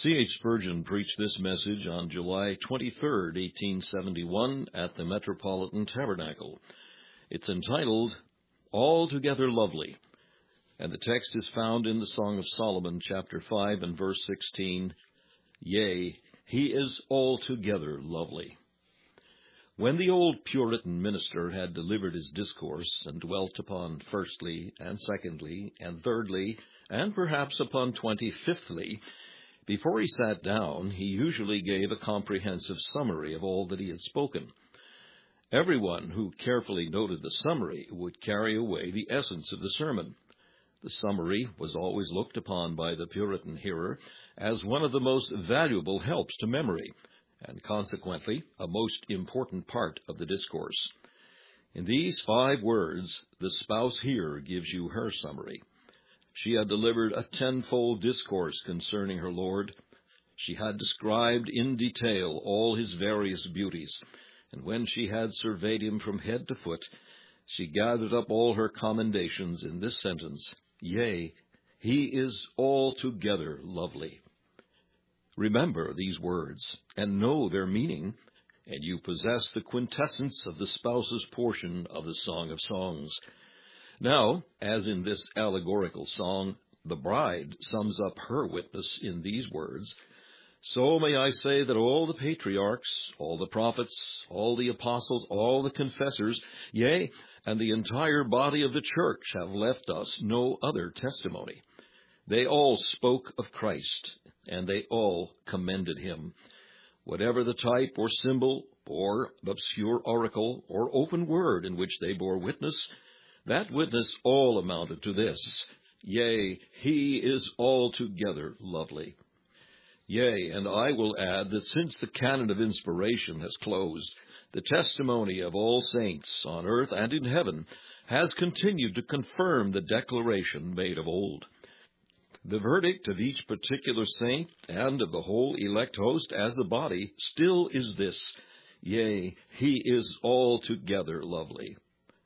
C.H. Spurgeon preached this message on July 23, 1871, at the Metropolitan Tabernacle. It's entitled, Altogether Lovely, and the text is found in the Song of Solomon, chapter 5 and verse 16, Yea, he is altogether lovely. When the old Puritan minister had delivered his discourse, and dwelt upon firstly, and secondly, and thirdly, and perhaps upon 25thly, before he sat down, he usually gave a comprehensive summary of all that he had spoken. Everyone who carefully noted the summary would carry away the essence of the sermon. The summary was always looked upon by the Puritan hearer as one of the most valuable helps to memory, and consequently a most important part of the discourse. In these 5 words, the spouse here gives you her summary. She had delivered a 10-fold discourse concerning her Lord. She had described in detail all his various beauties, and when she had surveyed him from head to foot, she gathered up all her commendations in this sentence, Yea, he is altogether lovely. Remember these words, and know their meaning, and you possess the quintessence of the spouse's portion of the Song of Songs. Now, as in this allegorical song, the bride sums up her witness in these words, so may I say that all the patriarchs, all the prophets, all the apostles, all the confessors, yea, and the entire body of the church have left us no other testimony. They all spoke of Christ, and they all commended him. Whatever the type or symbol or obscure oracle or open word in which they bore witness, that witness all amounted to this, Yea, he is altogether lovely. Yea, and I will add that since the canon of inspiration has closed, the testimony of all saints on earth and in heaven has continued to confirm the declaration made of old. The verdict of each particular saint and of the whole elect host as a body still is this, Yea, he is altogether lovely.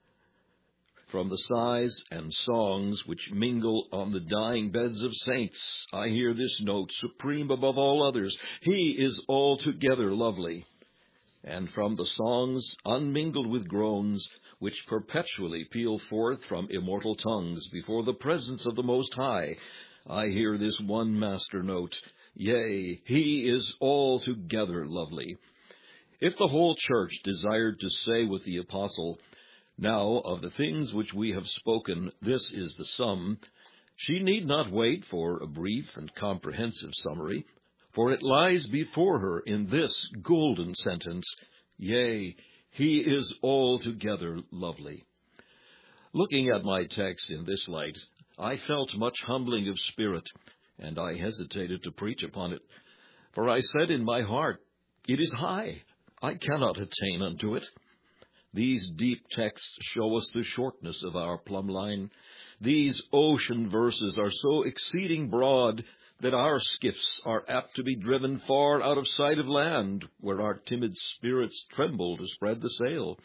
From the sighs and songs which mingle on the dying beds of saints, I hear this note, supreme above all others, he is altogether lovely. And from the songs, unmingled with groans, which perpetually peal forth from immortal tongues before the presence of the Most High, I hear this one master note, Yea, he is altogether lovely. If the whole church desired to say with the apostle, Now, of the things which we have spoken, this is the sum, she need not wait for a brief and comprehensive summary, for it lies before her in this golden sentence, Yea, he is altogether lovely. Looking at my text in this light, I felt much humbling of spirit, and I hesitated to preach upon it. For I said in my heart, It is high, I cannot attain unto it. These deep texts show us the shortness of our plumb line. These ocean verses are so exceeding broad that our skiffs are apt to be driven far out of sight of land, where our timid spirits tremble to spread the sail.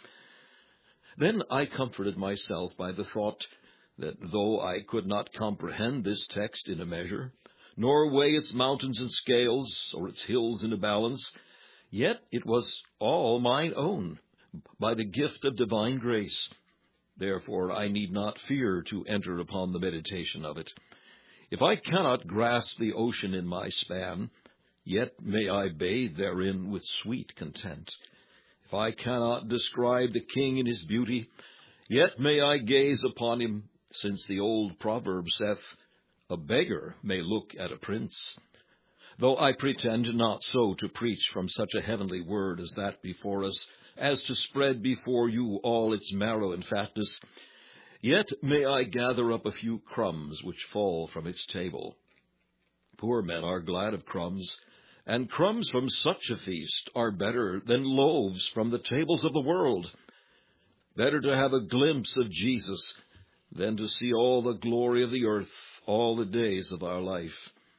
Then I comforted myself by the thought that though I could not comprehend this text in a measure, nor weigh its mountains in scales, or its hills in a balance, yet it was all mine own, by the gift of divine grace. Therefore I need not fear to enter upon the meditation of it. If I cannot grasp the ocean in my span, yet may I bathe therein with sweet content. If I cannot describe the King in his beauty, yet may I gaze upon him, since the old proverb saith, A beggar may look at a prince. Though I pretend not so to preach from such a heavenly word as that before us, as to spread before you all its marrow and fatness, yet may I gather up a few crumbs which fall from its table. Poor men are glad of crumbs, and crumbs from such a feast are better than loaves from the tables of the world. Better to have a glimpse of Jesus than to see all the glory of the earth all the days of our life.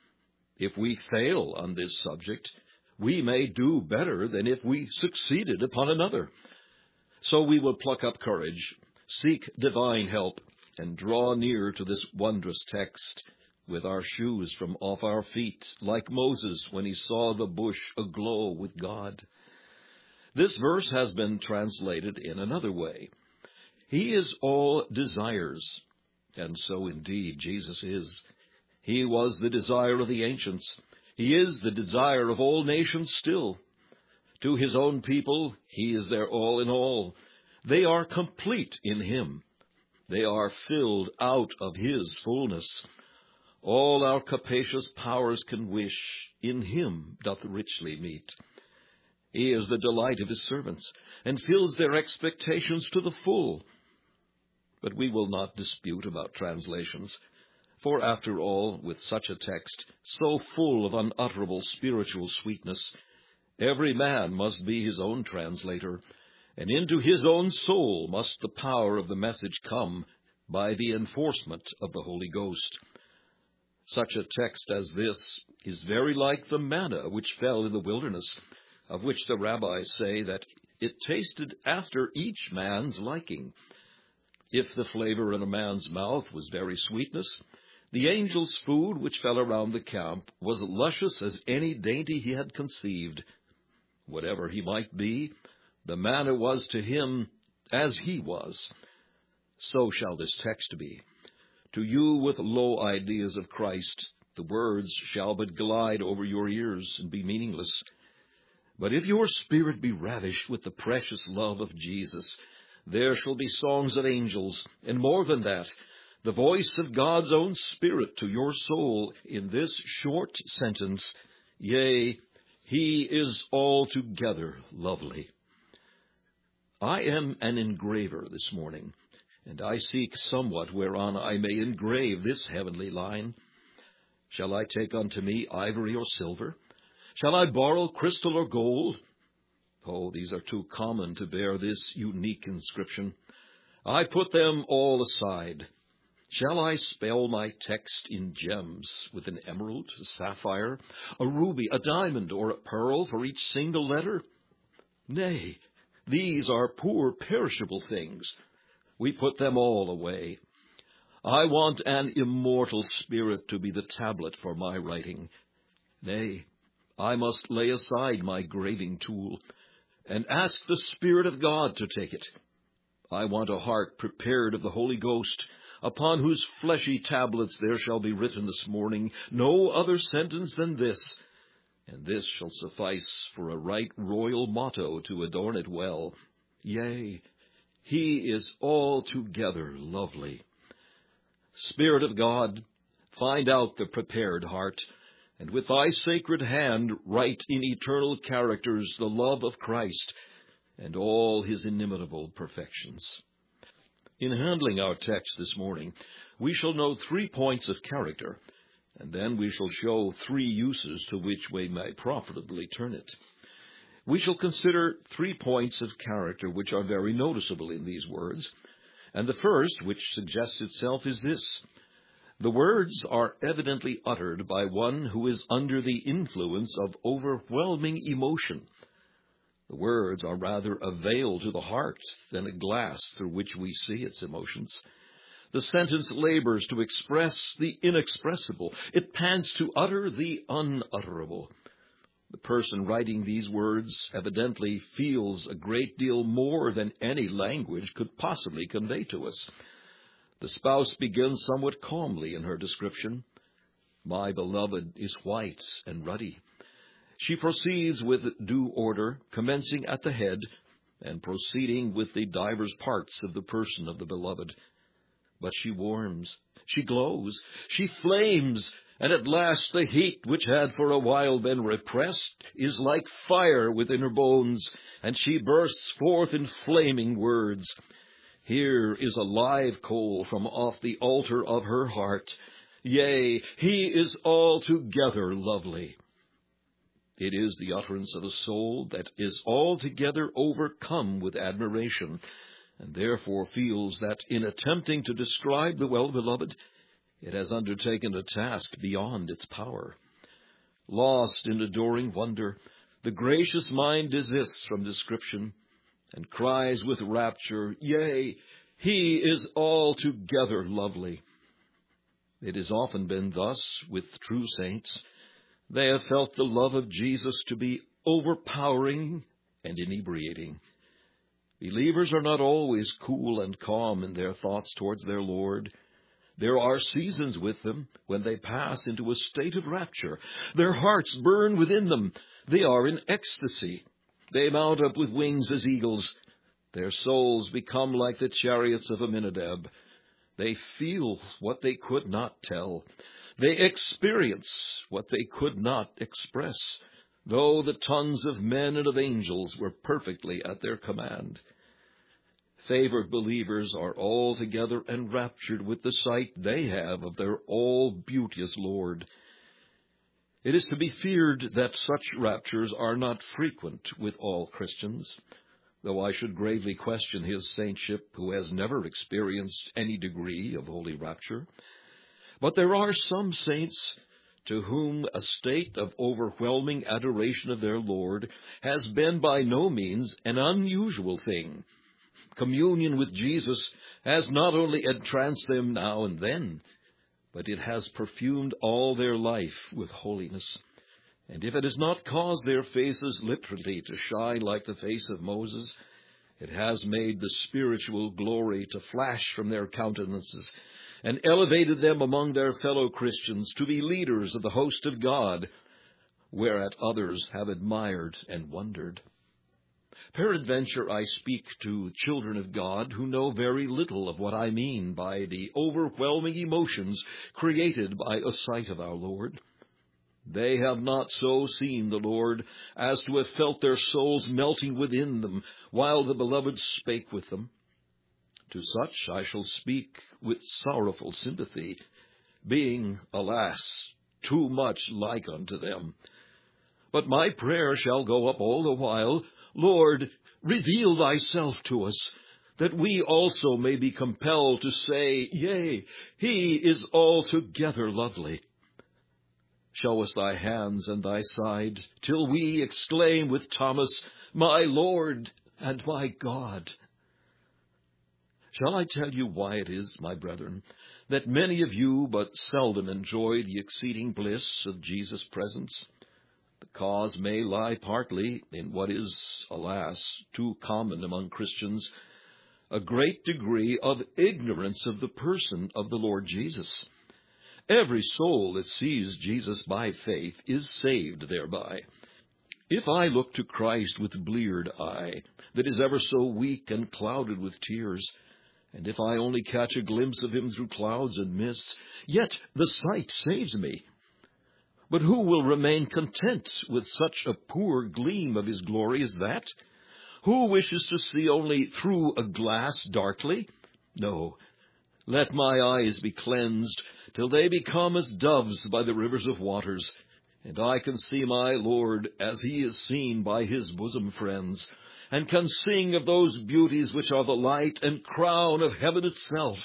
If we fail on this subject, we may do better than if we succeeded upon another. So we will pluck up courage, seek divine help, and draw near to this wondrous text, with our shoes from off our feet, like Moses when he saw the bush aglow with God. This verse has been translated in another way. He is all desires, and so indeed Jesus is. He was the desire of the ancients. He is the desire of all nations still. To his own people, he is their all in all. They are complete in him. They are filled out of his fullness. All our capacious powers can wish, in him doth richly meet. He is the delight of his servants, and fills their expectations to the full. But we will not dispute about translations, for after all, with such a text, so full of unutterable spiritual sweetness, every man must be his own translator, and into his own soul must the power of the message come by the enforcement of the Holy Ghost. Such a text as this is very like the manna which fell in the wilderness, of which the rabbis say that it tasted after each man's liking. If the flavor in a man's mouth was very sweetness, the angel's food which fell around the camp was luscious as any dainty he had conceived. Whatever he might be, the manna was to him as he was. So shall this text be. To you with low ideas of Christ, the words shall but glide over your ears and be meaningless. But if your spirit be ravished with the precious love of Jesus, there shall be songs of angels, and more than that, the voice of God's own Spirit to your soul in this short sentence, yea, he is altogether lovely. I am an engraver this morning, and I seek somewhat whereon I may engrave this heavenly line. Shall I take unto me ivory or silver? Shall I borrow crystal or gold? Oh, these are too common to bear this unique inscription. I put them all aside. Shall I spell my text in gems with an emerald, a sapphire, a ruby, a diamond, or a pearl for each single letter? Nay, these are poor perishable things. We put them all away. I want an immortal spirit to be the tablet for my writing. Nay, I must lay aside my graving tool and ask the Spirit of God to take it. I want a heart prepared of the Holy Ghost, upon whose fleshy tablets there shall be written this morning no other sentence than this, and this shall suffice for a right royal motto to adorn it well. Yea, he is altogether lovely. Spirit of God, find out the prepared heart, and with thy sacred hand write in eternal characters the love of Christ and all his inimitable perfections. In handling our text this morning, we shall know 3 points of character, and then we shall show 3 uses to which we may profitably turn it. We shall consider 3 points of character which are very noticeable in these words, and the first, which suggests itself, is this. The words are evidently uttered by one who is under the influence of overwhelming emotion. The words are rather a veil to the heart than a glass through which we see its emotions. The sentence labors to express the inexpressible. It pants to utter the unutterable. The person writing these words evidently feels a great deal more than any language could possibly convey to us. The spouse begins somewhat calmly in her description. My beloved is white and ruddy. She proceeds with due order, commencing at the head, and proceeding with the divers parts of the person of the beloved. But she warms, she glows, she flames, and at last the heat which had for a while been repressed is like fire within her bones, and she bursts forth in flaming words. Here is a live coal from off the altar of her heart. Yea, he is altogether lovely. It is the utterance of a soul that is altogether overcome with admiration, and therefore feels that in attempting to describe the well-beloved, it has undertaken a task beyond its power. Lost in adoring wonder, the gracious mind desists from description, and cries with rapture, Yea, he is altogether lovely. It has often been thus with true saints. They have felt the love of Jesus to be overpowering and inebriating. Believers are not always cool and calm in their thoughts towards their Lord. There are seasons with them when they pass into a state of rapture. Their hearts burn within them. They are in ecstasy. They mount up with wings as eagles. Their souls become like the chariots of Aminadab. They feel what they could not tell. They experience what they could not express, though the tongues of men and of angels were perfectly at their command. Favored believers are altogether enraptured with the sight they have of their all-beauteous Lord. It is to be feared that such raptures are not frequent with all Christians, though I should gravely question his saintship who has never experienced any degree of holy rapture. But there are some saints to whom a state of overwhelming adoration of their Lord has been by no means an unusual thing. Communion with Jesus has not only entranced them now and then, but it has perfumed all their life with holiness. And if it has not caused their faces literally to shine like the face of Moses, it has made the spiritual glory to flash from their countenances, and elevated them among their fellow Christians to be leaders of the host of God, whereat others have admired and wondered. Peradventure I speak to children of God who know very little of what I mean by the overwhelming emotions created by a sight of our Lord. They have not so seen the Lord as to have felt their souls melting within them while the Beloved spake with them. To such I shall speak with sorrowful sympathy, being, alas, too much like unto them. But my prayer shall go up all the while, Lord, reveal thyself to us, that we also may be compelled to say, Yea, he is altogether lovely. Show us thy hands and thy side, till we exclaim with Thomas, My Lord and my God. Shall I tell you why it is, my brethren, that many of you but seldom enjoy the exceeding bliss of Jesus' presence? The cause may lie partly in what is, alas, too common among Christians, a great degree of ignorance of the person of the Lord Jesus. Every soul that sees Jesus by faith is saved thereby. If I look to Christ with bleared eye, that is ever so weak and clouded with tears, and if I only catch a glimpse of him through clouds and mists, yet the sight saves me. But who will remain content with such a poor gleam of his glory as that? Who wishes to see only through a glass darkly? No, let my eyes be cleansed till they become as doves by the rivers of waters, and I can see my Lord as he is seen by his bosom friends, and can sing of those beauties which are the light and crown of heaven itself.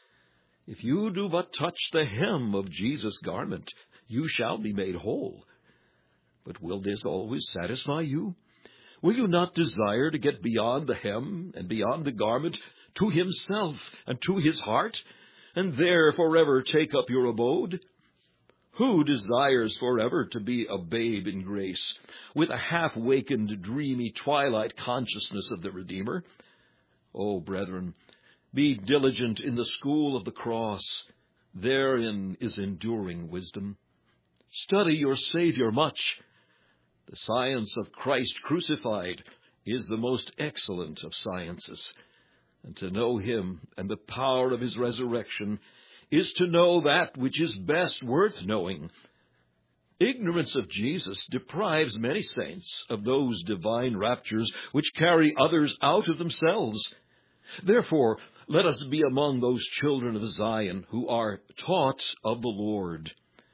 If you do but touch the hem of Jesus' garment, you shall be made whole. But will this always satisfy you? Will you not desire to get beyond the hem and beyond the garment to himself and to his heart, and there forever take up your abode? Who desires forever to be a babe in grace, with a half-wakened, dreamy twilight consciousness of the Redeemer? Oh, brethren, be diligent in the school of the cross. Therein is enduring wisdom. Study your Savior much. The science of Christ crucified is the most excellent of sciences, and to know him and the power of his resurrection is to know that which is best worth knowing. Ignorance of Jesus deprives many saints of those divine raptures which carry others out of themselves. Therefore, let us be among those children of Zion who are taught of the Lord.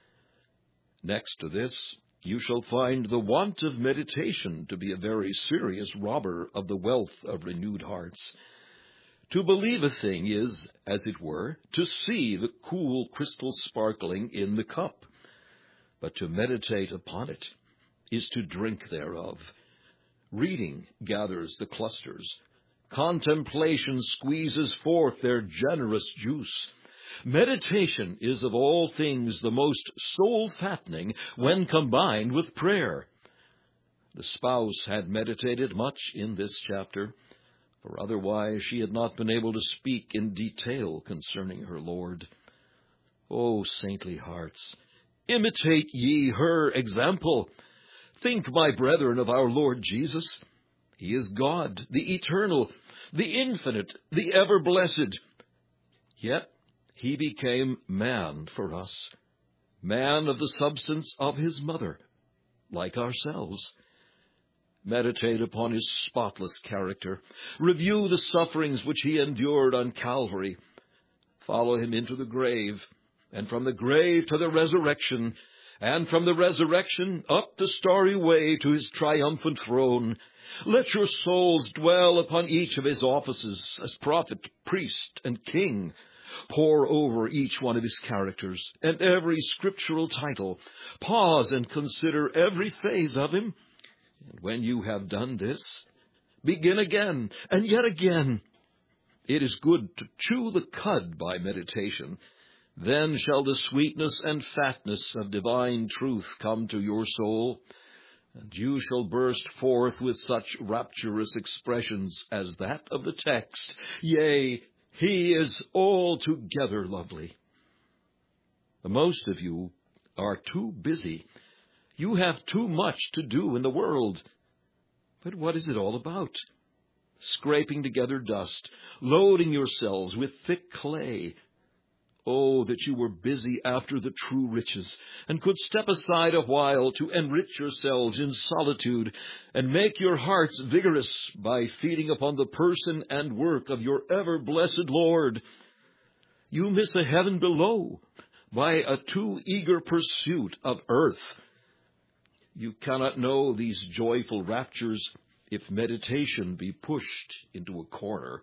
Next to this, you shall find the want of meditation to be a very serious robber of the wealth of renewed hearts. To believe a thing is, as it were, to see the cool crystal sparkling in the cup. But to meditate upon it is to drink thereof. Reading gathers the clusters. Contemplation squeezes forth their generous juice. Meditation is of all things the most soul-fattening when combined with prayer. The spouse had meditated much in this chapter, for otherwise she had not been able to speak in detail concerning her Lord. O saintly hearts, imitate ye her example. Think, my brethren, of our Lord Jesus. He is God, the eternal, the infinite, the ever-blessed. Yet he became man for us, man of the substance of his mother, like ourselves. Meditate upon his spotless character. Review the sufferings which he endured on Calvary. Follow him into the grave, and from the grave to the resurrection, and from the resurrection up the starry way to his triumphant throne. Let your souls dwell upon each of his offices as prophet, priest, and king. Pore over each one of his characters and every scriptural title. Pause and consider every phase of him. And when you have done this, begin again and yet again. It is good to chew the cud by meditation. Then shall the sweetness and fatness of divine truth come to your soul, and you shall burst forth with such rapturous expressions as that of the text, yea, he is altogether lovely. Most of you are too busy. You have too much to do in the world. But what is it all about? Scraping together dust, loading yourselves with thick clay. Oh, that you were busy after the true riches, and could step aside a while to enrich yourselves in solitude, and make your hearts vigorous by feeding upon the person and work of your ever-blessed Lord. You miss a heaven below by a too eager pursuit of earth. You cannot know these joyful raptures if meditation be pushed into a corner.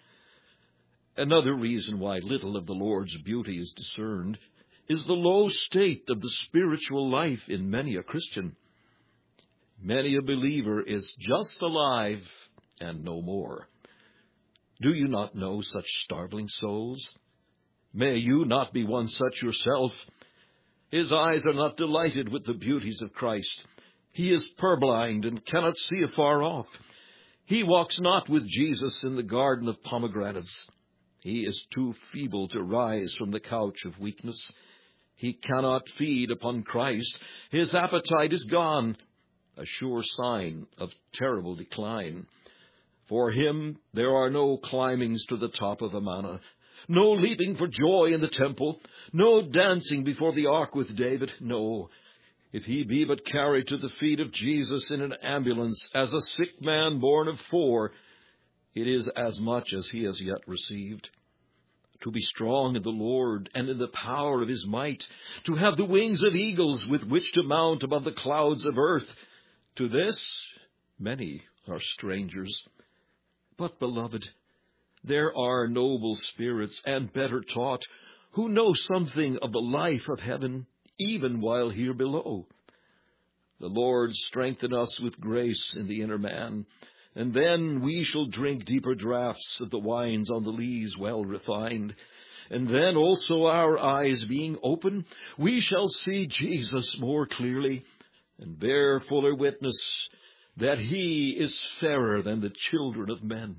Another reason why little of the Lord's beauty is discerned is the low state of the spiritual life in many a Christian. Many a believer is just alive and no more. Do you not know such starveling souls? May you not be one such yourself. His eyes are not delighted with the beauties of Christ. He is purblind and cannot see afar off. He walks not with Jesus in the garden of pomegranates. He is too feeble to rise from the couch of weakness. He cannot feed upon Christ. His appetite is gone, a sure sign of terrible decline. For him there are no climbings to the top of Amana, no leaping for joy in the temple, no dancing before the ark with David. No, if he be but carried to the feet of Jesus in an ambulance as a sick man born of 4, it is as much as he has yet received. To be strong in the Lord and in the power of his might, to have the wings of eagles with which to mount above the clouds of earth, to this many are strangers. But, beloved, there are noble spirits and better taught who know something of the life of heaven, even while here below. The Lord strengthen us with grace in the inner man, and then we shall drink deeper draughts of the wines on the lees well refined. And then also our eyes being open, we shall see Jesus more clearly, and bear fuller witness that he is fairer than the children of men.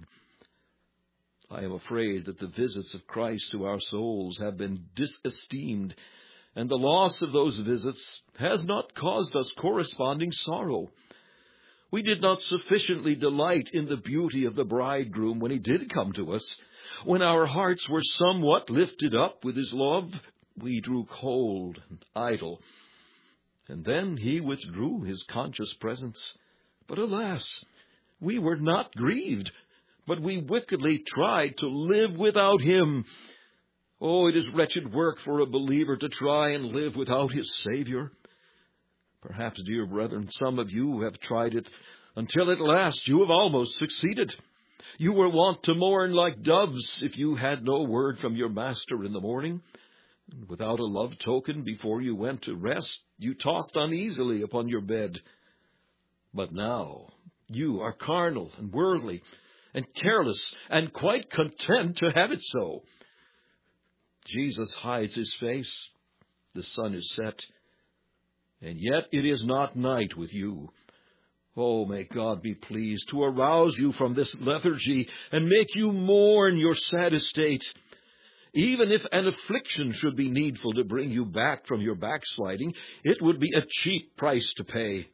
I am afraid that the visits of Christ to our souls have been disesteemed, and the loss of those visits has not caused us corresponding sorrow. We did not sufficiently delight in the beauty of the bridegroom when he did come to us. When our hearts were somewhat lifted up with his love, we grew cold and idle. And then he withdrew his conscious presence. But alas, we were not grieved, but we wickedly tried to live without him. Oh, it is wretched work for a believer to try and live without his Savior. Perhaps, dear brethren, some of you have tried it until at last you have almost succeeded. You were wont to mourn like doves if you had no word from your master in the morning. And without a love token before you went to rest, you tossed uneasily upon your bed. But now you are carnal and worldly and careless and quite content to have it so. Jesus hides his face. The sun is set, and yet it is not night with you. Oh, may God be pleased to arouse you from this lethargy and make you mourn your sad estate. Even if an affliction should be needful to bring you back from your backsliding, it would be a cheap price to pay.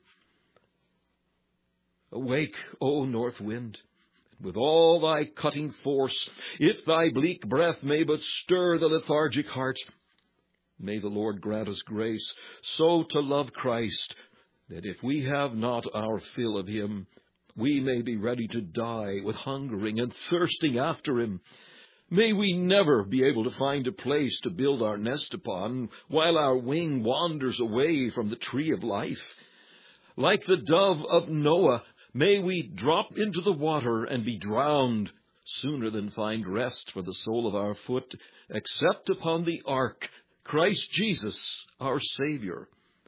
Awake, O north wind, with all thy cutting force, if thy bleak breath may but stir the lethargic heart. May the Lord grant us grace so to love Christ, that if we have not our fill of him, we may be ready to die with hungering and thirsting after him. May we never be able to find a place to build our nest upon, while our wing wanders away from the tree of life. Like the dove of Noah, may we drop into the water and be drowned, sooner than find rest for the sole of our foot, except upon the ark, Christ Jesus, our Savior.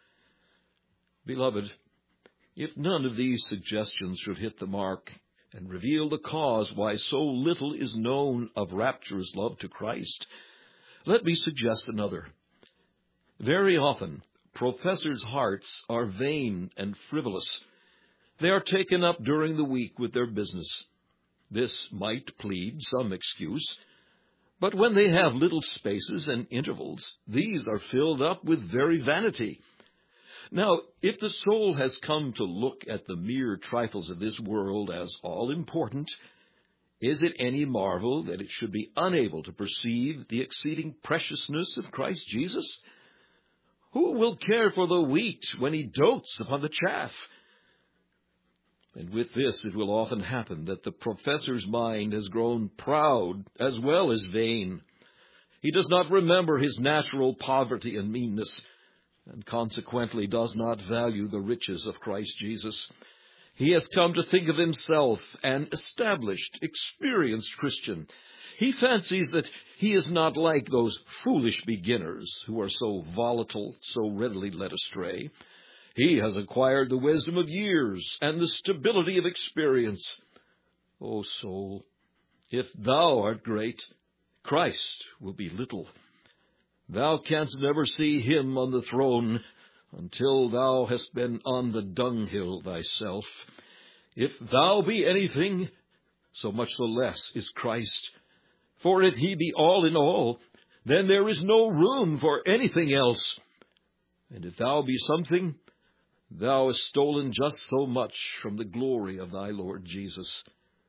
Beloved, if none of these suggestions should hit the mark and reveal the cause why so little is known of rapturous love to Christ, let me suggest another. Very often, professors' hearts are vain and frivolous. They are taken up during the week with their business. This might plead some excuse, but when they have little spaces and intervals, these are filled up with very vanity. Now, if the soul has come to look at the mere trifles of this world as all important, is it any marvel that it should be unable to perceive the exceeding preciousness of Christ Jesus? Who will care for the wheat when he dotes upon the chaff? And with this it will often happen that the professor's mind has grown proud as well as vain. He does not remember his natural poverty and meanness, and consequently does not value the riches of Christ Jesus. He has come to think of himself an established, experienced Christian. He fancies that he is not like those foolish beginners who are so volatile, so readily led astray. He has acquired the wisdom of years and the stability of experience. O soul, if thou art great, Christ will be little. Thou canst never see him on the throne until thou hast been on the dunghill thyself. If thou be anything, so much the less is Christ. For if he be all in all, then there is no room for anything else. And if thou be something, thou hast stolen just so much from the glory of thy Lord Jesus.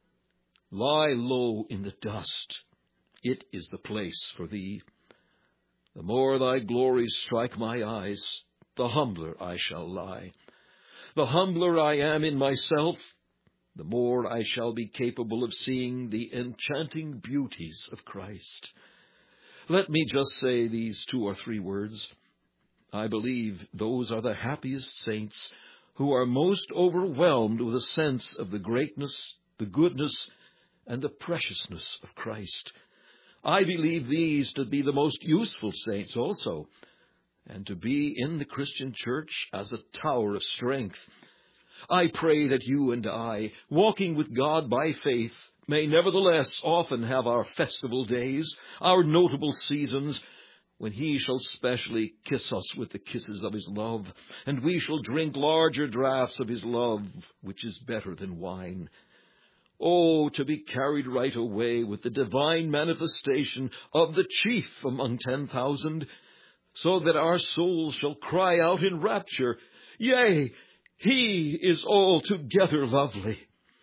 Lie low in the dust. It is the place for thee. The more thy glories strike my eyes, the humbler I shall lie. The humbler I am in myself, the more I shall be capable of seeing the enchanting beauties of Christ. Let me just say these 2 or 3 words. I believe those are the happiest saints who are most overwhelmed with a sense of the greatness, the goodness, and the preciousness of Christ. I believe these to be the most useful saints also, and to be in the Christian church as a tower of strength. I pray that you and I, walking with God by faith, may nevertheless often have our festival days, our notable seasons, when he shall specially kiss us with the kisses of his love, and we shall drink larger draughts of his love, which is better than wine. Oh, to be carried right away with the divine manifestation of the chief among 10,000, so that our souls shall cry out in rapture, Yea, he is altogether lovely.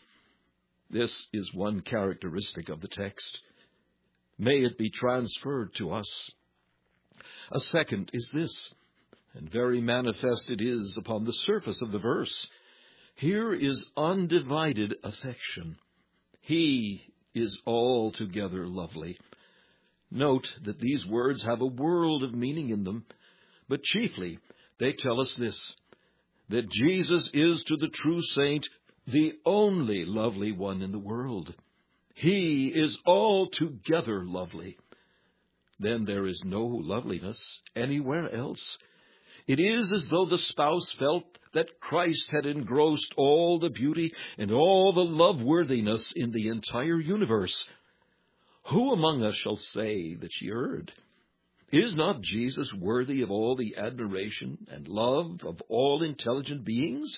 This is one characteristic of the text. May it be transferred to us. A second is this, and very manifest it is upon the surface of the verse. Here is undivided affection. He is altogether lovely. Note that these words have a world of meaning in them, but chiefly they tell us this, that Jesus is to the true saint the only lovely one in the world. He is altogether lovely. Then there is no loveliness anywhere else. It is as though the spouse felt that Christ had engrossed all the beauty and all the loveworthiness in the entire universe. Who among us shall say that she erred? Is not Jesus worthy of all the admiration and love of all intelligent beings?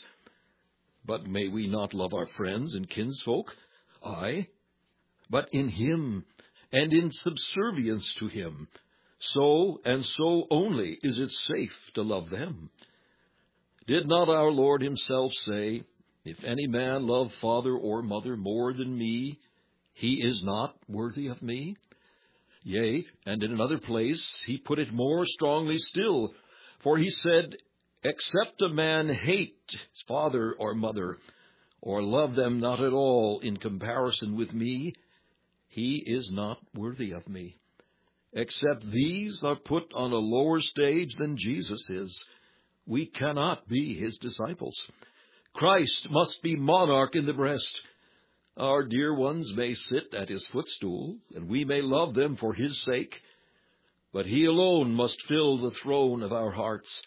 But may we not love our friends and kinsfolk? Aye, but in him, and in subservience to him. So and so only is it safe to love them. Did not our Lord himself say, If any man love father or mother more than me, he is not worthy of me? Yea, and in another place he put it more strongly still, for he said, Except a man hate his father or mother, or love them not at all in comparison with me, he is not worthy of me. Except these are put on a lower stage than Jesus is, we cannot be his disciples. Christ must be monarch in the breast. Our dear ones may sit at his footstool, and we may love them for his sake, but he alone must fill the throne of our hearts.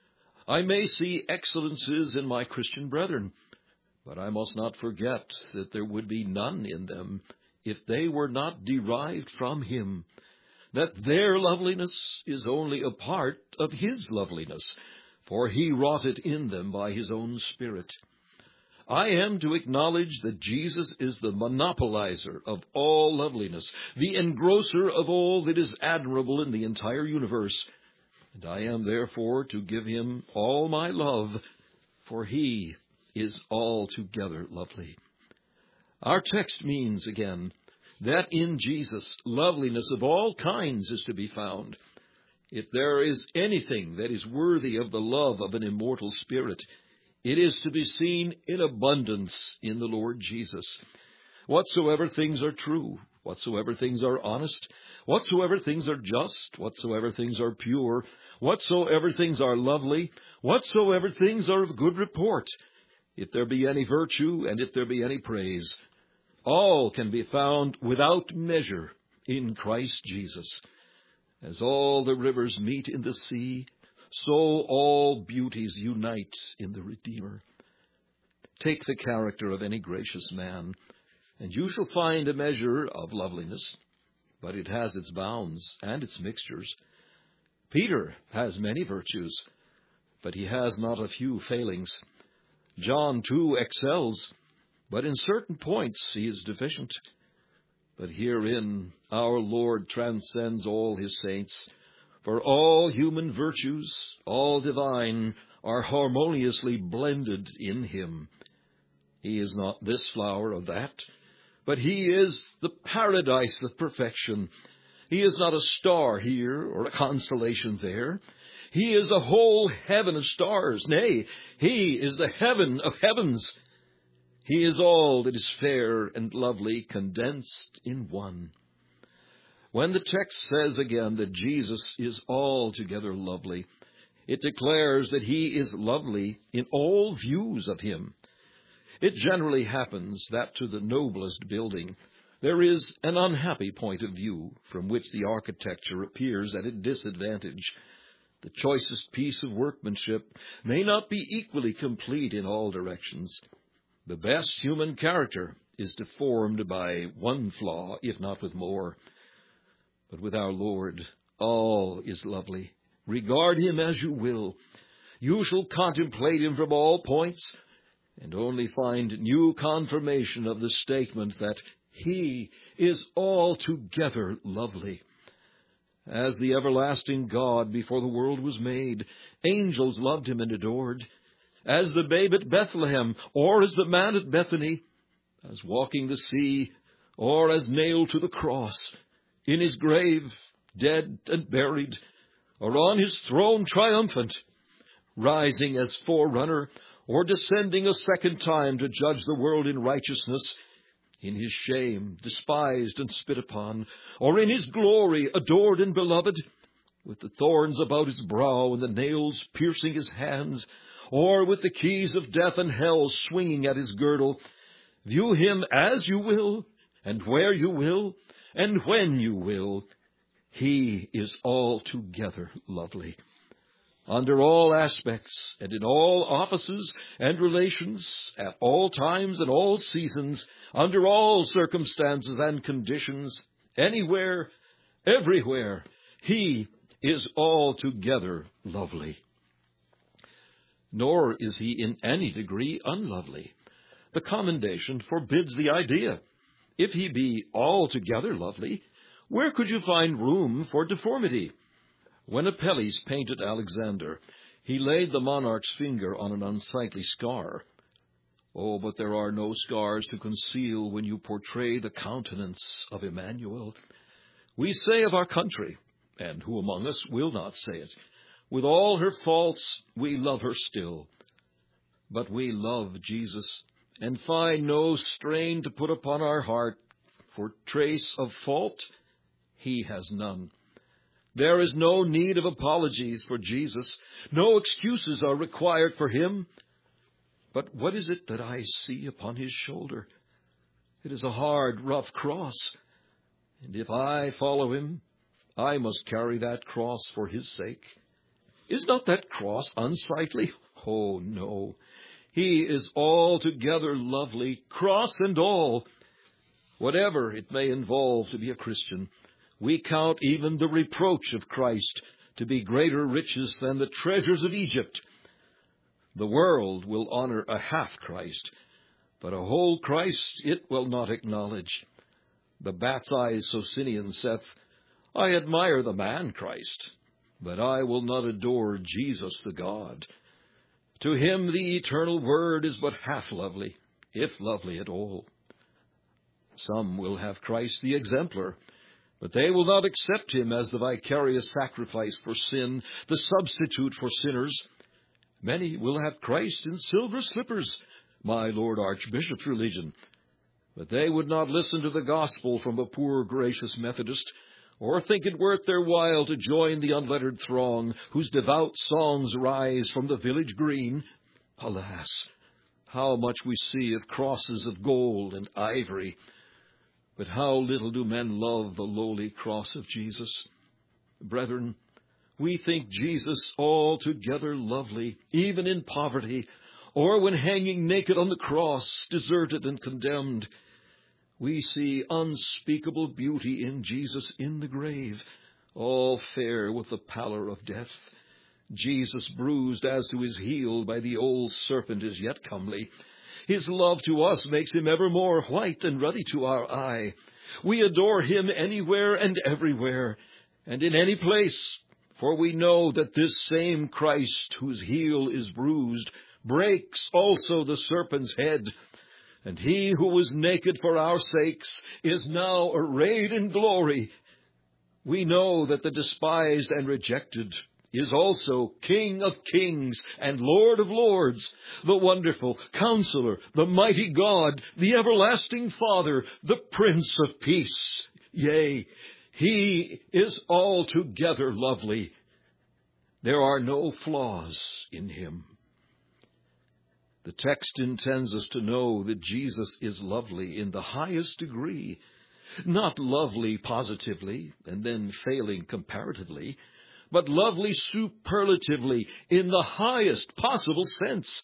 I may see excellences in my Christian brethren, but I must not forget that there would be none in them if they were not derived from him, that their loveliness is only a part of his loveliness, for he wrought it in them by his own Spirit. I am to acknowledge that Jesus is the monopolizer of all loveliness, the engrosser of all that is admirable in the entire universe, and I am therefore to give him all my love, for he is altogether lovely. Our text means, again, that in Jesus loveliness of all kinds is to be found. If there is anything that is worthy of the love of an immortal spirit, it is to be seen in abundance in the Lord Jesus. Whatsoever things are true, whatsoever things are honest, whatsoever things are just, whatsoever things are pure, whatsoever things are lovely, whatsoever things are of good report, if there be any virtue and if there be any praise, all can be found without measure in Christ Jesus. As all the rivers meet in the sea, so all beauties unite in the Redeemer. Take the character of any gracious man, and you shall find a measure of loveliness, but it has its bounds and its mixtures. Peter has many virtues, but he has not a few failings. John, too, excels, but in certain points he is deficient. But herein our Lord transcends all his saints, for all human virtues, all divine, are harmoniously blended in him. He is not this flower or that, but he is the paradise of perfection. He is not a star here or a constellation there. He is a whole heaven of stars. Nay, he is the heaven of heavens. He is all that is fair and lovely condensed in one. When the text says again that Jesus is altogether lovely, it declares that he is lovely in all views of him. It generally happens that to the noblest building there is an unhappy point of view from which the architecture appears at a disadvantage. The choicest piece of workmanship may not be equally complete in all directions. The best human character is deformed by one flaw, if not with more. But with our Lord, all is lovely. Regard him as you will. You shall contemplate him from all points, and only find new confirmation of the statement that he is altogether lovely. As the everlasting God before the world was made, angels loved him and adored. As the babe at Bethlehem, or as the man at Bethany, as walking the sea, or as nailed to the cross, in his grave, dead and buried, or on his throne triumphant, rising as forerunner, or descending a second time to judge the world in righteousness, in his shame, despised and spit upon, or in his glory, adored and beloved, with the thorns about his brow and the nails piercing his hands, or with the keys of death and hell swinging at his girdle. View him as you will, and where you will, and when you will. He is altogether lovely. Under all aspects, and in all offices and relations, at all times and all seasons, under all circumstances and conditions, anywhere, everywhere, he is altogether lovely. Nor is he in any degree unlovely. The commendation forbids the idea. If he be altogether lovely, where could you find room for deformity? When Apelles painted Alexander, he laid the monarch's finger on an unsightly scar. Oh, but there are no scars to conceal when you portray the countenance of Emmanuel. We say of our country, and who among us will not say it, with all her faults, we love her still. But we love Jesus, and find no strain to put upon our heart, for trace of fault he has none. There is no need of apologies for Jesus. No excuses are required for him. But what is it that I see upon his shoulder? It is a hard, rough cross. And if I follow him, I must carry that cross for his sake. Is not that cross unsightly? Oh, no. He is altogether lovely, cross and all. Whatever it may involve to be a Christian, we count even the reproach of Christ to be greater riches than the treasures of Egypt. The world will honor a half Christ, but a whole Christ it will not acknowledge. The baptized Socinian saith, I admire the man Christ, but I will not adore Jesus the God. To him the eternal word is but half lovely, if lovely at all. Some will have Christ the exemplar, but they will not accept him as the vicarious sacrifice for sin, the substitute for sinners. Many will have Christ in silver slippers, my Lord Archbishop's religion, but they would not listen to the gospel from a poor gracious Methodist, or think it worth their while to join the unlettered throng whose devout songs rise from the village green. Alas, how much we see of crosses of gold and ivory, but how little do men love the lowly cross of Jesus. Brethren, we think Jesus altogether lovely, even in poverty, or when hanging naked on the cross, deserted and condemned. We see unspeakable beauty in Jesus in the grave, all fair with the pallor of death. Jesus bruised as to his heel by the old serpent is yet comely. His love to us makes him ever more white and ruddy to our eye. We adore him anywhere and everywhere, and in any place, for we know that this same Christ, whose heel is bruised, breaks also the serpent's head. And he who was naked for our sakes is now arrayed in glory. We know that the despised and rejected is also King of kings and Lord of lords, the wonderful Counselor, the mighty God, the everlasting Father, the Prince of Peace. Yea, he is altogether lovely. There are no flaws in him. The text intends us to know that Jesus is lovely in the highest degree, not lovely positively and then failing comparatively, but lovely superlatively in the highest possible sense.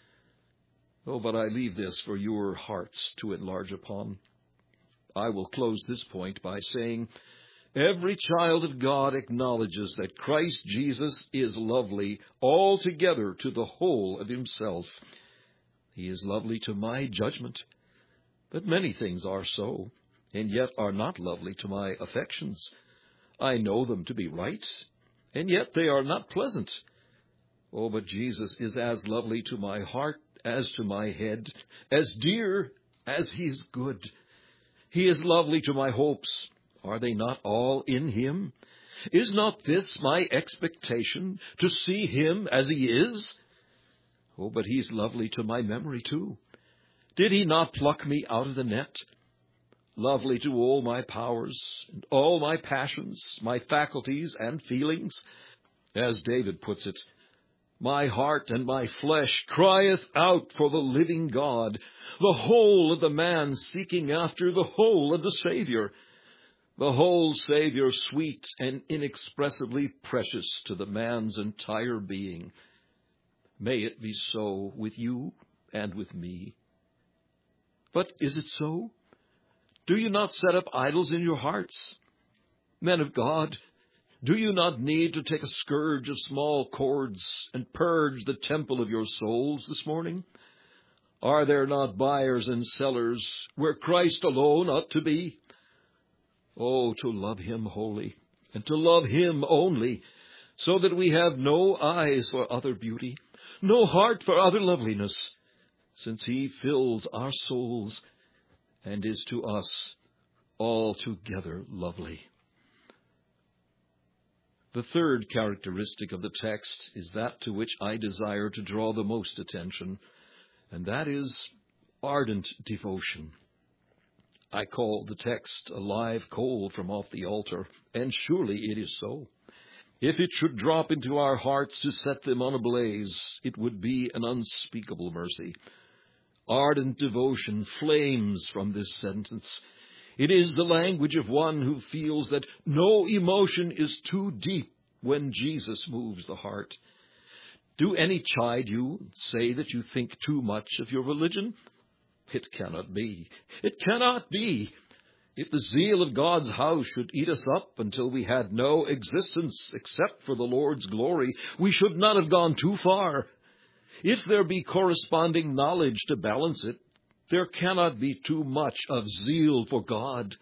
Oh, but I leave this for your hearts to enlarge upon. I will close this point by saying, every child of God acknowledges that Christ Jesus is lovely altogether to the whole of himself. He is lovely to my judgment, but many things are so, and yet are not lovely to my affections. I know them to be right, and yet they are not pleasant. Oh, but Jesus is as lovely to my heart as to my head, as dear as he is good. He is lovely to my hopes. Are they not all in him? Is not this my expectation, to see him as he is? Oh, but he's lovely to my memory, too. Did he not pluck me out of the net? Lovely to all my powers, and all my passions, my faculties and feelings. As David puts it, my heart and my flesh crieth out for the living God, the whole of the man seeking after the whole of the Savior. The whole Savior sweet and inexpressibly precious to the man's entire being. May it be so with you and with me. But is it so? Do you not set up idols in your hearts? Men of God, Do you not need to take a scourge of small cords and purge the temple of your souls this morning? Are there not buyers and sellers where Christ alone ought to be? Oh, to love him wholly, and to love him only, so that we have no eyes for other beauty, no heart for other loveliness, since he fills our souls and is to us altogether lovely. The third characteristic of the text is that to which I desire to draw the most attention, and that is ardent devotion. I call the text a live coal from off the altar, and surely it is so. If it should drop into our hearts to set them on a blaze, it would be an unspeakable mercy. Ardent devotion flames from this sentence. It is the language of one who feels that no emotion is too deep when Jesus moves the heart. Do any chide you, say that you think too much of your religion? It cannot be. It cannot be. If the zeal of God's house should eat us up until we had no existence except for the Lord's glory, we should not have gone too far. If there be corresponding knowledge to balance it, there cannot be too much of zeal for God.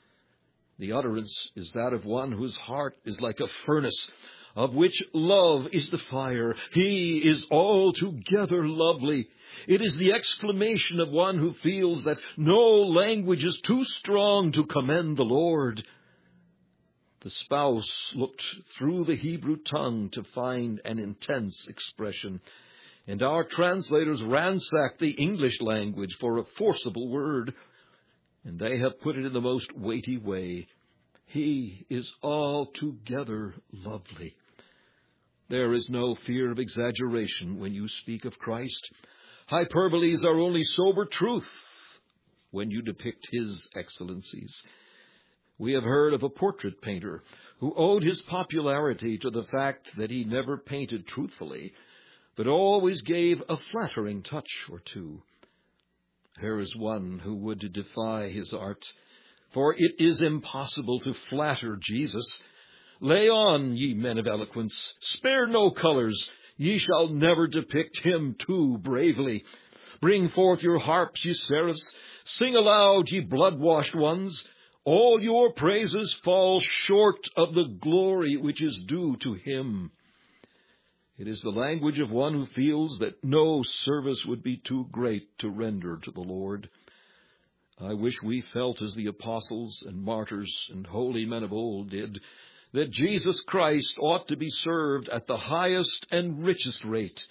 The utterance is that of one whose heart is like a furnace, of which love is the fire. He is altogether lovely. It is the exclamation of one who feels that no language is too strong to commend the Lord. The spouse looked through the Hebrew tongue to find an intense expression, and our translators ransacked the English language for a forcible word, and they have put it in the most weighty way. He is altogether lovely. There is no fear of exaggeration when you speak of Christ. Hyperboles are only sober truth when you depict his excellencies. We have heard of a portrait painter who owed his popularity to the fact that he never painted truthfully, but always gave a flattering touch or two. Here is one who would defy his art, for it is impossible to flatter Jesus. Lay on, ye men of eloquence, spare no colors, ye shall never depict him too bravely. Bring forth your harps, ye seraphs, sing aloud, ye blood-washed ones. All your praises fall short of the glory which is due to him. It is the language of one who feels that no service would be too great to render to the Lord. I wish we felt as the apostles and martyrs and holy men of old did, that Jesus Christ ought to be served at the highest and richest rate.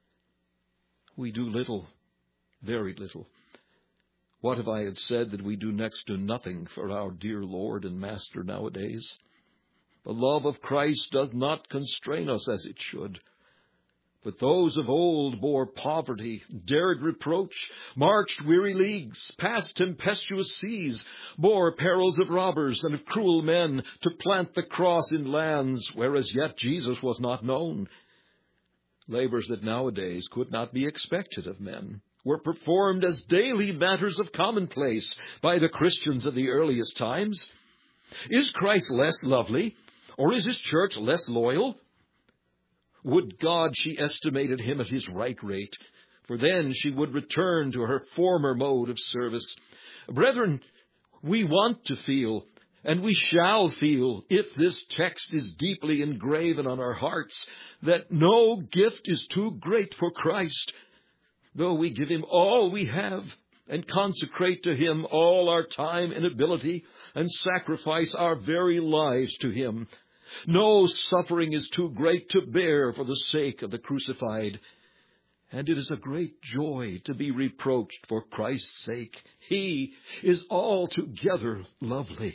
We do little, very little. What if I had said that we do next to nothing for our dear Lord and Master nowadays? The love of Christ does not constrain us as it should. But those of old bore poverty, dared reproach, marched weary leagues, passed tempestuous seas, bore perils of robbers and of cruel men, to plant the cross in lands where as yet Jesus was not known. Labors that nowadays could not be expected of men were performed as daily matters of commonplace by the Christians of the earliest times. Is Christ less lovely, or is his church less loyal? Would God she estimated him at his right rate, for then she would return to her former mode of service. Brethren, we want to feel, and we shall feel, if this text is deeply engraven on our hearts, that no gift is too great for Christ, though we give him all we have, and consecrate to him all our time and ability, and sacrifice our very lives to him. No suffering is too great to bear for the sake of the crucified. And it is a great joy to be reproached for Christ's sake. He is altogether lovely.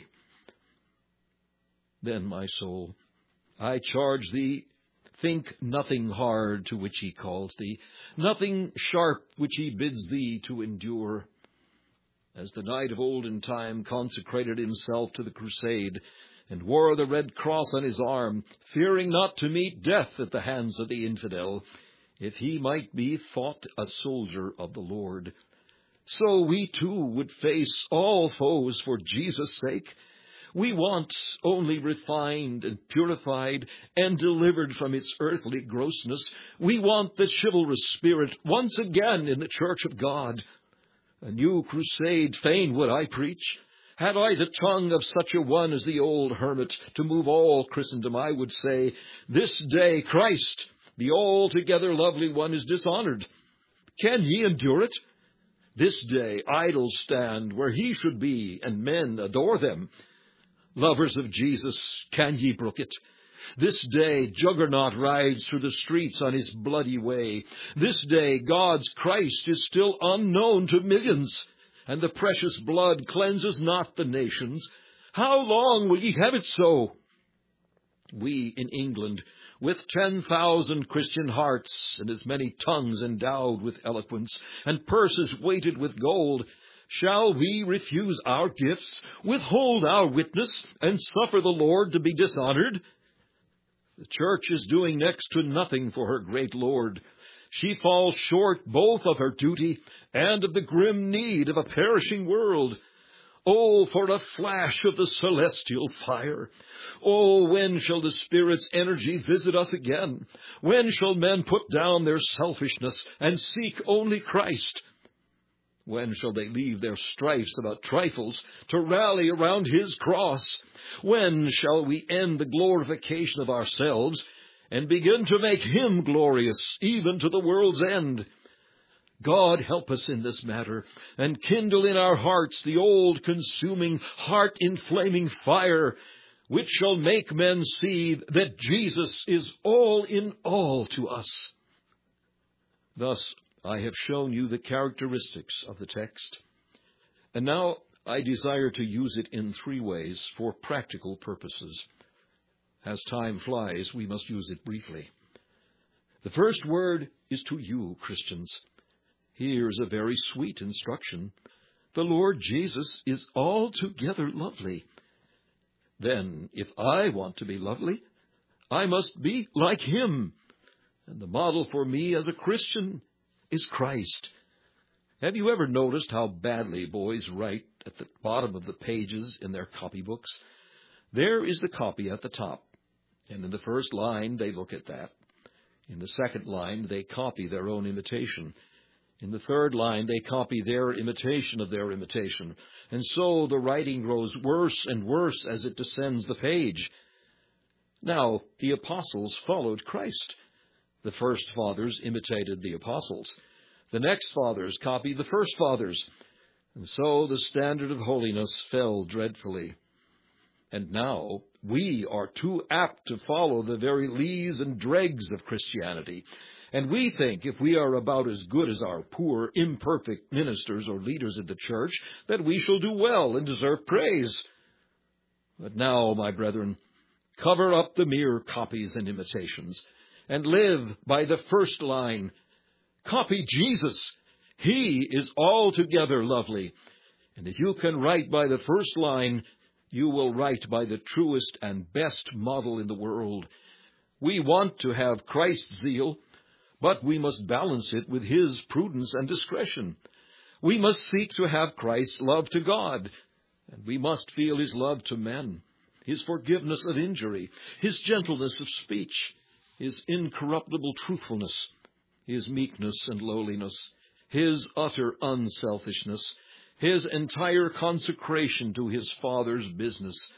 Then, my soul, I charge thee, think nothing hard to which he calls thee, nothing sharp which he bids thee to endure. As the knight of olden time consecrated himself to the crusade, and wore the red cross on his arm, fearing not to meet death at the hands of the infidel, if he might be thought a soldier of the Lord. So we too would face all foes for Jesus' sake. We want only refined and purified and delivered from its earthly grossness. We want the chivalrous spirit once again in the church of God. A new crusade fain would I preach. Had I the tongue of such a one as the old hermit to move all Christendom, I would say, this day Christ, the altogether lovely one, is dishonored. Can ye endure it? This day idols stand where he should be, and men adore them. Lovers of Jesus, can ye brook it? This day Juggernaut rides through the streets on his bloody way. This day God's Christ is still unknown to millions, and the precious blood cleanses not the nations. How long will ye have it so? We in England, with 10,000 Christian hearts, and as many tongues endowed with eloquence, and purses weighted with gold, shall we refuse our gifts, withhold our witness, and suffer the Lord to be dishonored? The church is doing next to nothing for her great Lord. She falls short both of her duty and of the grim need of a perishing world. Oh, for a flash of the celestial fire! Oh, when shall the Spirit's energy visit us again? When shall men put down their selfishness and seek only Christ? When shall they leave their strifes about trifles to rally around his cross? When shall we end the glorification of ourselves and begin to make him glorious even to the world's end? God help us in this matter, and kindle in our hearts the old consuming, heart-inflaming fire, which shall make men see that Jesus is all in all to us. Thus, I have shown you the characteristics of the text, and now I desire to use it in 3 ways for practical purposes. As time flies, we must use it briefly. The first word is to you, Christians. Here's a very sweet instruction. The Lord Jesus is altogether lovely. Then, if I want to be lovely, I must be like him. And the model for me as a Christian is Christ. Have you ever noticed how badly boys write at the bottom of the pages in their copybooks? There is the copy at the top, and in the first line they look at that. In the second line they copy their own imitation. In the third line, they copy their imitation of their imitation. And so the writing grows worse and worse as it descends the page. Now, the apostles followed Christ. The first fathers imitated the apostles. The next fathers copied the first fathers. And so the standard of holiness fell dreadfully. And now we are too apt to follow the very lees and dregs of Christianity. And we think if we are about as good as our poor, imperfect ministers or leaders in the church, that we shall do well and deserve praise. But now, my brethren, cover up the mere copies and imitations, and live by the first line. Copy Jesus. He is altogether lovely. And if you can write by the first line, you will write by the truest and best model in the world. We want to have Christ's zeal, but we must balance it with his prudence and discretion. We must seek to have Christ's love to God, and we must feel his love to men, his forgiveness of injury, his gentleness of speech, his incorruptible truthfulness, his meekness and lowliness, his utter unselfishness, his entire consecration to his Father's business.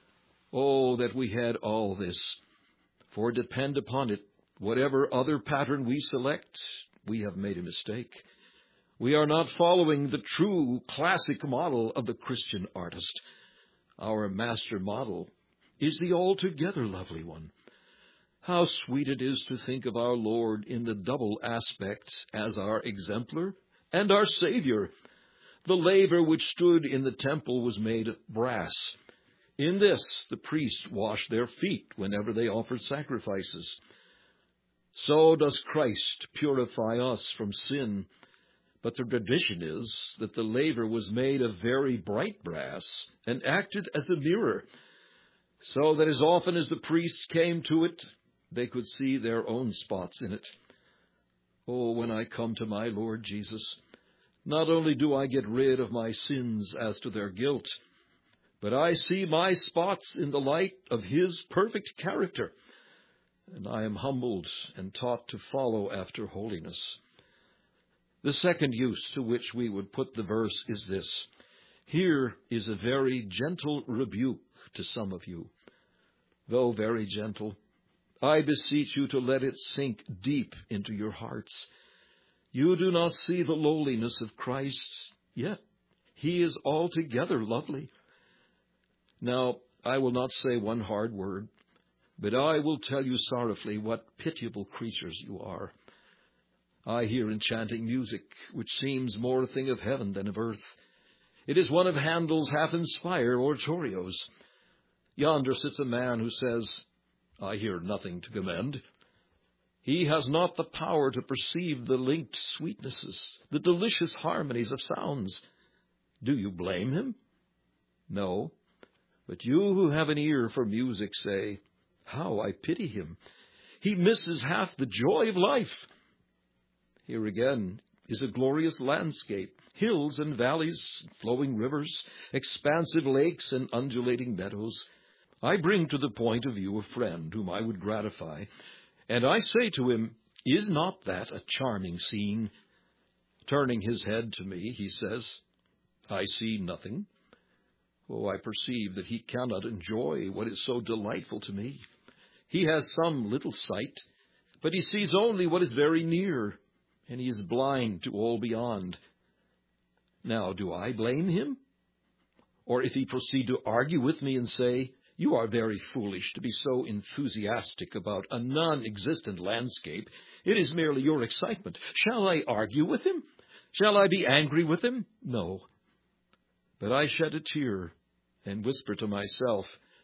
Oh, that we had all this, for depend upon it, whatever other pattern we select, we have made a mistake. We are not following the true classic model of the Christian artist. Our master model is the altogether lovely one. How sweet it is to think of our Lord in the double aspects as our exemplar and our Savior. The laver which stood in the temple was made of brass. In this the priests washed their feet whenever they offered sacrifices. So does Christ purify us from sin. But the tradition is that the laver was made of very bright brass and acted as a mirror, so that as often as the priests came to it, they could see their own spots in it. Oh, when I come to my Lord Jesus, not only do I get rid of my sins as to their guilt, but I see my spots in the light of his perfect character, and I am humbled and taught to follow after holiness. The second use to which we would put the verse is this. Here is a very gentle rebuke to some of you. Though very gentle, I beseech you to let it sink deep into your hearts. You do not see the lowliness of Christ, yet he is altogether lovely. Now, I will not say one hard word, but I will tell you sorrowfully what pitiable creatures you are. I hear enchanting music, which seems more a thing of heaven than of earth. It is one of Handel's half-inspired oratorios. Yonder sits a man who says, I hear nothing to commend. He has not the power to perceive the linked sweetnesses, the delicious harmonies of sounds. Do you blame him? No. But you who have an ear for music say, how I pity him. He misses half the joy of life. Here again is a glorious landscape, hills and valleys, flowing rivers, expansive lakes and undulating meadows. I bring to the point of view a friend whom I would gratify, and I say to him, is not that a charming scene? Turning his head to me, he says, I see nothing. Oh, I perceive that he cannot enjoy what is so delightful to me. He has some little sight, but he sees only what is very near, and he is blind to all beyond. Now, do I blame him? Or if he proceed to argue with me and say, you are very foolish to be so enthusiastic about a non-existent landscape. It is merely your excitement. Shall I argue with him? Shall I be angry with him? No. But I shed a tear and whisper to myself,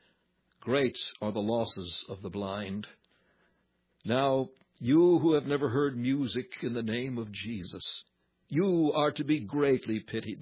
great are the losses of the blind. Now, you who have never heard music in the name of Jesus, you are to be greatly pitied,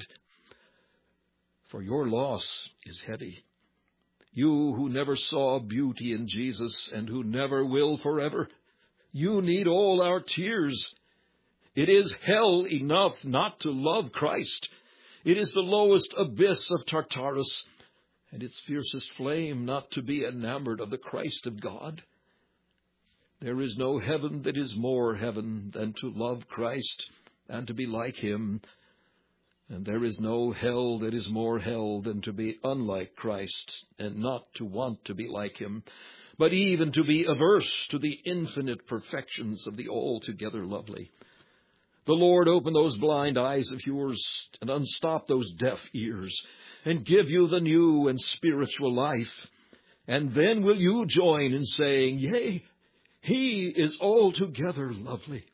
for your loss is heavy. You who never saw beauty in Jesus and who never will forever, you need all our tears. It is hell enough not to love Christ. It is the lowest abyss of Tartarus, and its fiercest flame not to be enamored of the Christ of God. There is no heaven that is more heaven than to love Christ and to be like him. And there is no hell that is more hell than to be unlike Christ and not to want to be like him, but even to be averse to the infinite perfections of the altogether lovely. The Lord open those blind eyes of yours and unstop those deaf ears and give you the new and spiritual life. And then will you join in saying, yea, he is altogether lovely.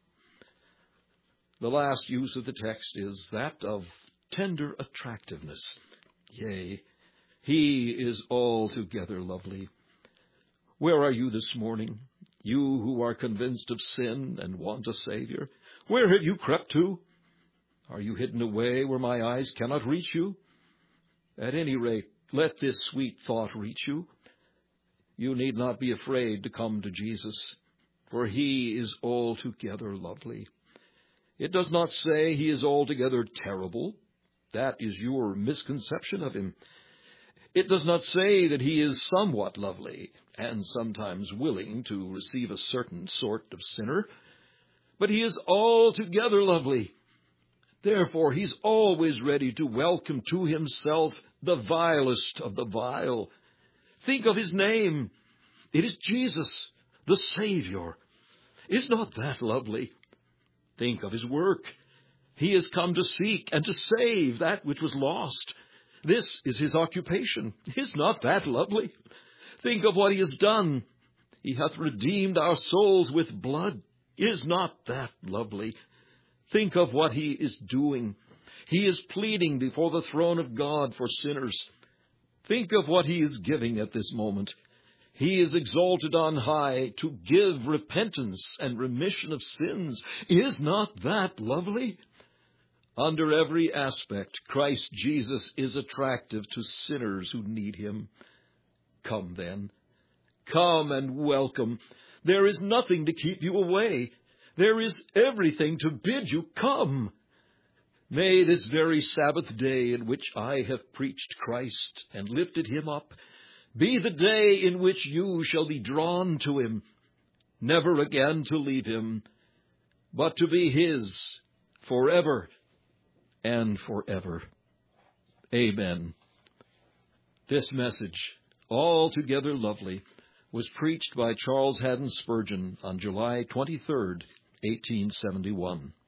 The last use of the text is that of tender attractiveness. Yea, he is altogether lovely. Where are you this morning, you who are convinced of sin and want a Savior? Where have you crept to? Are you hidden away where my eyes cannot reach you? At any rate, let this sweet thought reach you. You need not be afraid to come to Jesus, for he is altogether lovely. It does not say he is altogether terrible. That is your misconception of him. It does not say that he is somewhat lovely and sometimes willing to receive a certain sort of sinner, but he is altogether lovely. Therefore, he's always ready to welcome to himself the vilest of the vile. Think of his name. It is Jesus, the Savior. Is not that lovely? Think of his work. He has come to seek and to save that which was lost. This is his occupation. Is not that lovely? Think of what he has done. He hath redeemed our souls with blood. Is not that lovely? Think of what he is doing. He is pleading before the throne of God for sinners. Think of what he is giving at this moment. He is exalted on high to give repentance and remission of sins. Is not that lovely? Under every aspect, Christ Jesus is attractive to sinners who need him. Come then. Come and welcome. There is nothing to keep you away. There is everything to bid you come. May this very Sabbath day in which I have preached Christ and lifted him up be the day in which you shall be drawn to him, never again to leave him, but to be his forever and forever. Amen. This message, Altogether Lovely, was preached by Charles Haddon Spurgeon on July 23, 1871.